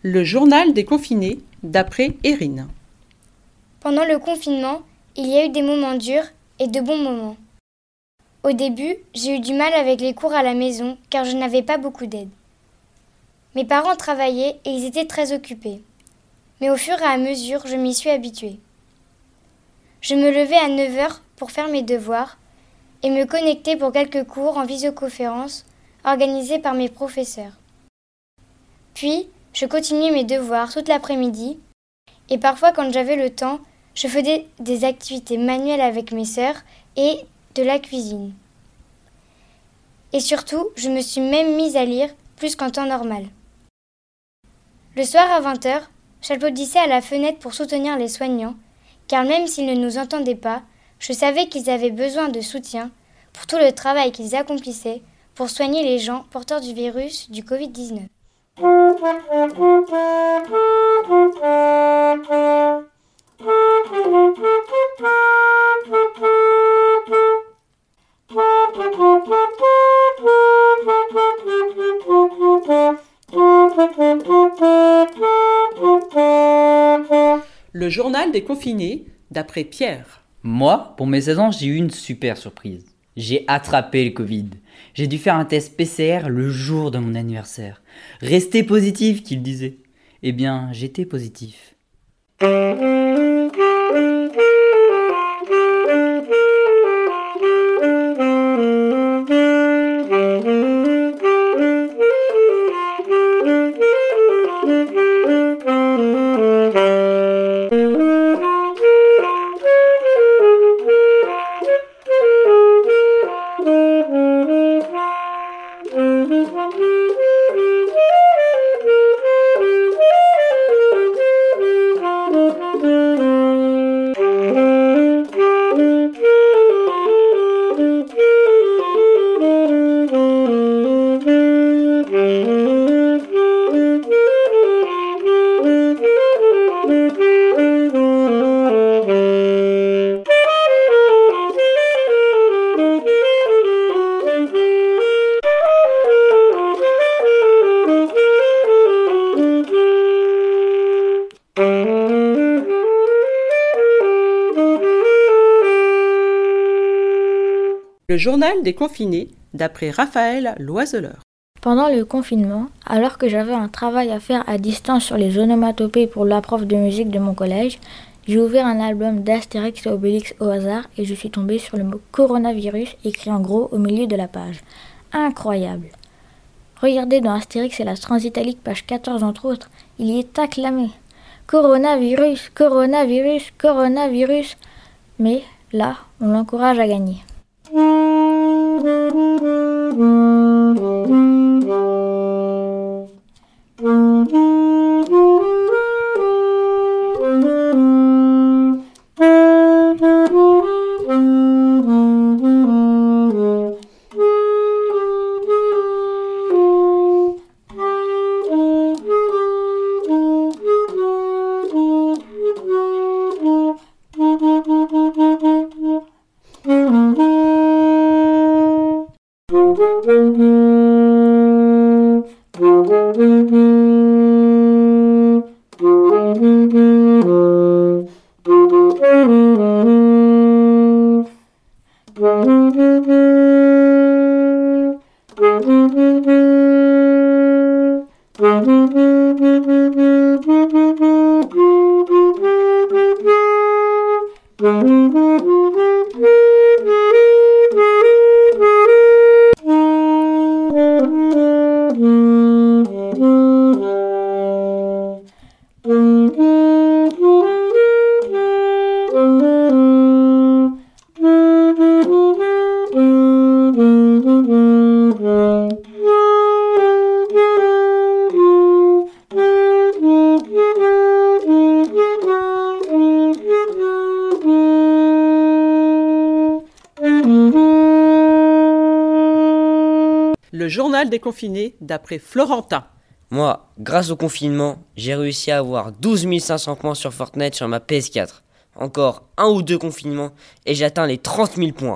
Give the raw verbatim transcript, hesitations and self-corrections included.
Le journal des confinés, d'après Erin. Pendant le confinement, il y a eu des moments durs et de bons moments. Au début, j'ai eu du mal avec les cours à la maison car je n'avais pas beaucoup d'aide. Mes parents travaillaient et ils étaient très occupés. Mais au fur et à mesure, je m'y suis habituée. Je me levais à neuf heures pour faire mes devoirs et me connecter pour quelques cours en visioconférence organisés par mes professeurs. Puis, je continuais mes devoirs toute l'après-midi et parfois quand j'avais le temps, je faisais des activités manuelles avec mes sœurs et de la cuisine. Et surtout, je me suis même mise à lire plus qu'en temps normal. Le soir à vingt heures, j'applaudissais à la fenêtre pour soutenir les soignants, car même s'ils ne nous entendaient pas, je savais qu'ils avaient besoin de soutien pour tout le travail qu'ils accomplissaient pour soigner les gens porteurs du virus du covid dix-neuf. Le journal des confinés, d'après Pierre. Moi, pour mes seize ans, j'ai eu une super surprise. J'ai attrapé le Covid. J'ai dû faire un test P C R le jour de mon anniversaire. Restez positif, qu'il disait. Eh bien, j'étais positif. Le journal des confinés, d'après Raphaël Loiseleur. Pendant le confinement, alors que j'avais un travail à faire à distance sur les onomatopées pour la prof de musique de mon collège, j'ai ouvert un album d'Astérix et Obélix au hasard et je suis tombée sur le mot coronavirus écrit en gros au milieu de la page. Incroyable! Regardez dans Astérix et la Transitalique, page quatorze entre autres, il y est acclamé. Coronavirus, coronavirus, coronavirus. Mais là, on l'encourage à gagner. Le journal des confinés, d'après Florentin. Moi, grâce au confinement, j'ai réussi à avoir douze mille cinq cents points sur Fortnite sur ma P S quatre. Encore un ou deux confinements et j'atteins les trente mille points.